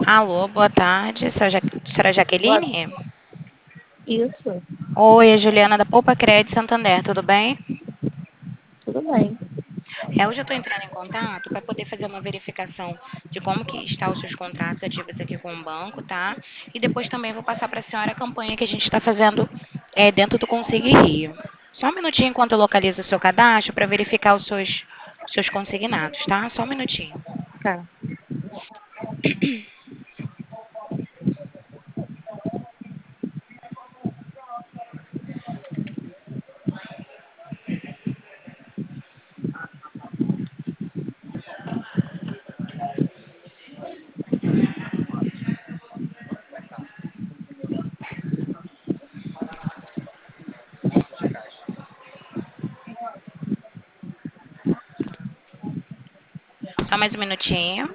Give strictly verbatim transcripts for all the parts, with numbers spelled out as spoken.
Alô, boa tarde, senhora Ja- senhora Boa- Jaqueline? Isso, Oi, é Juliana da Poupa Crédito Santander, tudo bem? tudo bem. É, hoje eu estou entrando em contato para poder fazer uma verificação de como que estão os seus contratos ativos aqui com o banco, tá? E depois também vou passar para a senhora a campanha que a gente está fazendo é, dentro do Consigne Rio. Só um minutinho enquanto eu localizo o seu cadastro para verificar os seus, os seus consignados, tá? Só um minutinho. Tá. Só mais um minutinho.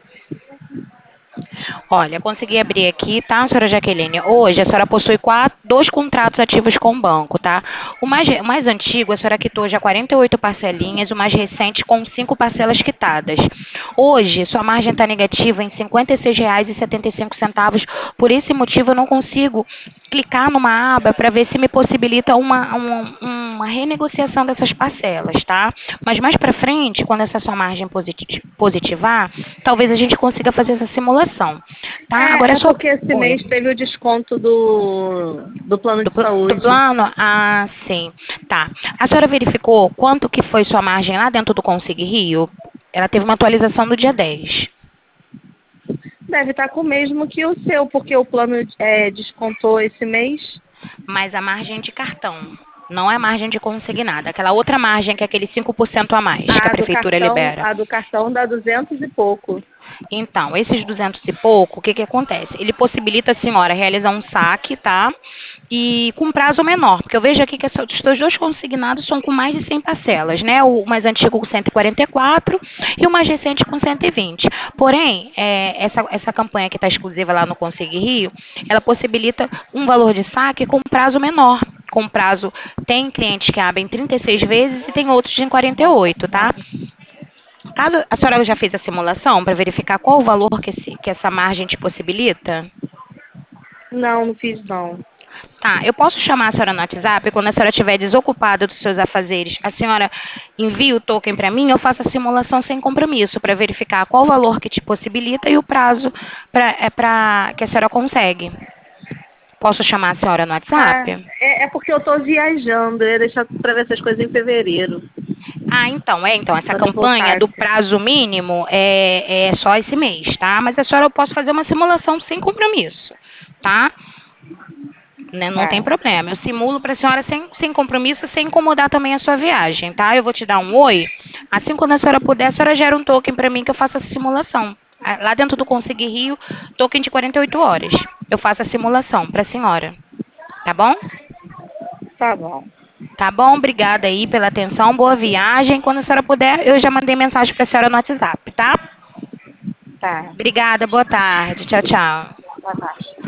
Olha, consegui abrir aqui, tá, senhora Jaqueline? Hoje a senhora possui quatro, dois contratos ativos com o banco, tá? O mais, re- o mais antigo, a senhora quitou já quarenta e oito parcelinhas, o mais recente com cinco parcelas quitadas. Hoje, sua margem está negativa em R$ cinquenta e seis reais e setenta e cinco centavos. Por esse motivo, eu não consigo clicar numa aba para ver se me possibilita uma, uma, uma renegociação dessas parcelas, tá? Mas mais para frente, quando essa sua margem positi- positivar, talvez a gente consiga fazer essa simulação, tá? Agora É, é é só. porque esse Oi. mês teve o desconto do, do plano Do, de pl- do saúde. plano? Ah, sim. Tá. A senhora verificou quanto que foi sua margem lá dentro do Consigne Rio? Ela teve uma atualização do dia dez. Deve estar com o mesmo que o seu, porque o plano é, descontou esse mês. Mas a margem de cartão. Não é margem de consignada. Aquela outra margem que é aquele cinco por cento a mais que a A do prefeitura cartão, libera. a do cartão dá duzentos e pouco. Então, esses duzentos e pouco, o que que acontece? Ele possibilita a senhora realizar um saque, tá? E com prazo menor, porque eu vejo aqui que essa- os seus dois consignados são com mais de cem parcelas, né? O mais antigo com cento e quarenta e quatro e o mais recente com cento e vinte. Porém, é, essa, essa campanha que está exclusiva lá no Consigne Rio, ela possibilita um valor de saque com prazo menor. Com prazo, tem clientes que abrem trinta e seis vezes e tem outros de quarenta e oito, tá? Caso a senhora já fez a simulação para verificar qual o valor que, esse- que essa margem te possibilita? Não, não fiz não. Tá, eu posso chamar a senhora no WhatsApp quando a senhora estiver desocupada dos seus afazeres. A senhora envia o token para mim, eu faço a simulação sem compromisso para verificar qual o valor que te possibilita e o prazo pra, é para que a senhora consegue. Posso chamar a senhora no Ah, WhatsApp? é, é porque eu tô viajando. Eu ia deixar pra ver essas coisas em fevereiro, Ah, então, é, então, essa quando eu campanha do voltasse. prazo mínimo é, é só esse mês, tá? Mas a senhora eu posso fazer uma simulação sem compromisso, tá? Né, não tem Tá, problema. Eu simulo para a senhora sem, sem compromisso, sem incomodar também a sua viagem, tá? Eu vou te dar um oi. Assim, quando a senhora puder, a senhora gera um token para mim que eu faça a simulação. Ah, lá dentro do Consigne Rio, token de quarenta e oito horas. Eu faço a simulação para a senhora, tá bom? tá bom. Tá bom? Obrigada aí pela atenção. Boa viagem. Quando a senhora puder, eu já mandei mensagem para a senhora no WhatsApp, tá? Tá. Obrigada, boa tarde. Tchau, tchau. Boa tarde.